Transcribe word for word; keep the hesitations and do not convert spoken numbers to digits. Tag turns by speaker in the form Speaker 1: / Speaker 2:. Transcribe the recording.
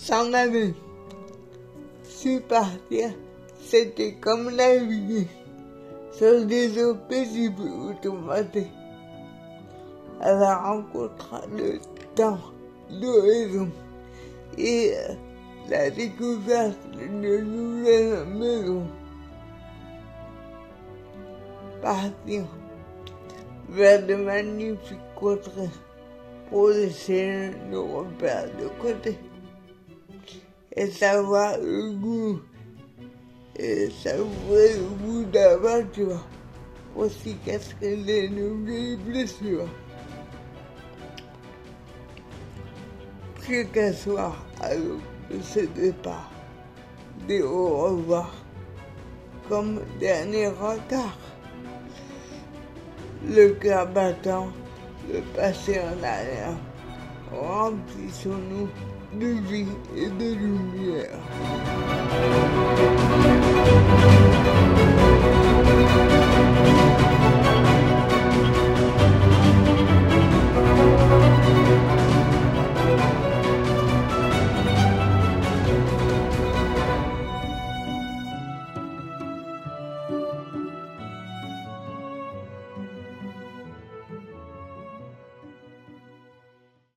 Speaker 1: s'en aller. Si partir, c'était comme naviguer sur des eaux paisibles où tout battait à la rencontre de temps, d'horizon et la découverte de nouvelles maisons. Partir vers de magnifiques contrées pour laisser nos repères de côté et savoir le goût et savourer le goût d'aventure pour cicatriser nos vieilles blessures. Plus qu'un soir à l'aube de ce départ, des au revoir comme dernier retard. Le cœur battant, le passé en arrière, remplissons-nous de vie et de lumière.